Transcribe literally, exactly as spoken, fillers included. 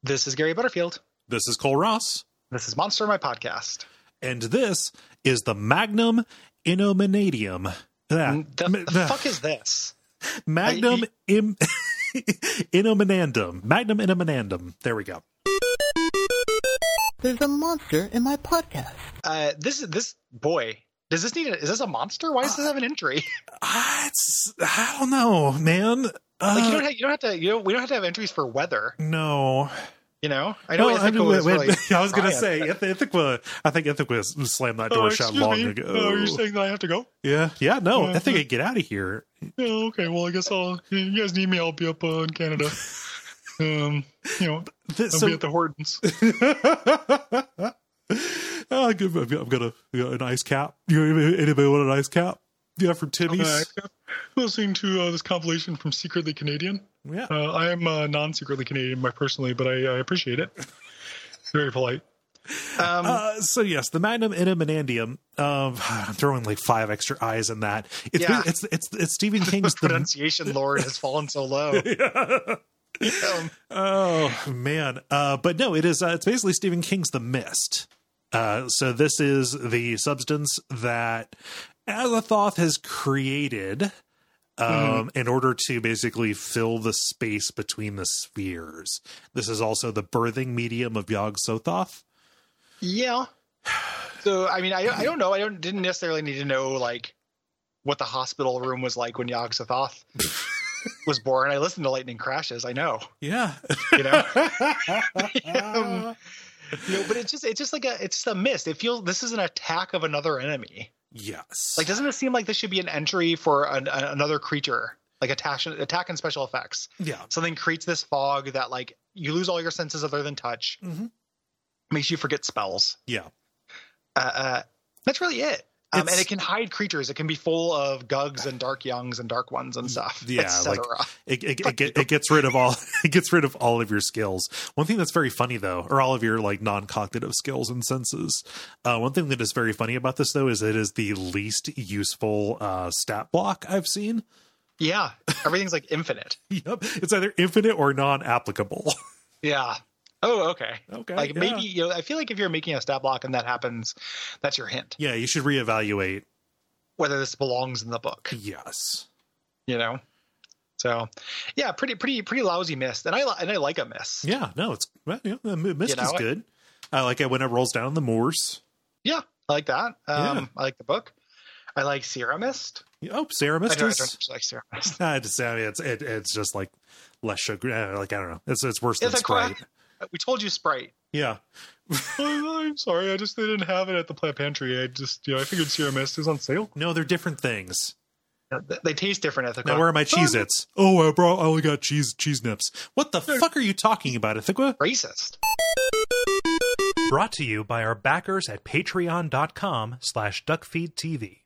This is Gary Butterfield. This is Cole Ross. This is Monster, my podcast. And this is the Magnum Innominatium. The, the, the fuck is this? Magnum I, im, Innominandum. Magnum Innominandum. There we go. There's a monster in my podcast. Uh, this is this boy. Does this need? A, is this a monster? Why does this have an entry? Uh, it's, I don't know, man. Uh, like you don't have, you don't have to. You know, we don't have to have entries for weather. No. You know, I know. No, Ithaca I, mean, was wait, really I was going to say, but... Ithaca, I think Ithaca slammed that door oh, shut long me? ago. Oh, you're saying that I have to go? Yeah, yeah, no, uh, I think I get out of here. Oh, okay, well, I guess I'll. You guys need me? I'll be up uh, in Canada. um, you know, I'll so, be at the Hortons. oh, I've got, I've got a, I've got an ice cap. You anybody want an ice cap? Yeah, for titties. Uh, listening to uh, this compilation from Secretly Canadian. Yeah, uh, I am uh, non-secretly Canadian, my personally, but I, I appreciate it. Very polite. Um, uh, so yes, the Magnum Innominandum. Um, I'm throwing like five extra eyes in that. It's yeah. it's, it's it's it's Stephen King's the pronunciation the... lord has fallen so low. yeah. um, oh man, uh, but no, it is. Uh, it's basically Stephen King's The Mist. Uh, so this is the substance that Azathoth has created um, mm. in order to basically fill the space between the spheres. This is also the birthing medium of Yog-Sothoth. Yeah. So, I mean, I, I don't know. I don't didn't necessarily need to know, like, what the hospital room was like when Yog-Sothoth was born. I listened to Lightning Crashes. I know. Yeah. You know? um, you know, but it's just it's just like a it's just a mist. It feels this is an attack of another enemy. Yes. Like, doesn't it seem like this should be an entry for an, a, another creature, like attack, attack and special effects? Yeah. Something creates this fog that, like, you lose all your senses other than touch. Mm-hmm. Makes you forget spells. Yeah. Uh, uh, that's really it. Um, and it can hide creatures. It can be full of Gugs and Dark Youngs and Dark Ones and stuff. Yeah, like it, it, it, it, it gets rid of all. It gets rid of all of your skills. One thing that's very funny though, or all of your like non-cognitive skills and senses. Uh, one thing that is very funny about this though is it is the least useful uh, stat block I've seen. Yeah, everything's like infinite. Yep, it's either infinite or non-applicable. Yeah. Oh, okay. Okay. Like yeah. maybe, you know, I feel like if you're making a stat block and that happens, that's your hint. Yeah, you should reevaluate whether this belongs in the book. Yes. You know. So, yeah, pretty, pretty, pretty lousy mist, and I and I like a mist. Yeah, no, it's well, yeah, the mist you know, is good. I like it when it rolls down the moors. Yeah, I like that. Um, yeah. I like the book. I like Sierra Mist. Oh, Sierra Mist. I don't, is... I don't actually like Sierra Mist. I just, I mean, it's it, it's just like less sugar. Like I don't know. It's it's worse it's than Sprite. Crack. We told you Sprite. Yeah. oh, I'm sorry. I just they didn't have it at the Plant Pantry. I just, you know, I figured Sierra Mist is on sale. No, they're different things. They taste different at the. Now, where are my Cheez-Its? Oh, I brought. I only got cheese cheese nips. What the fuck are you talking about, Ithaca? Racist. Brought to you by our backers at patreon.com slash duckfeedtv.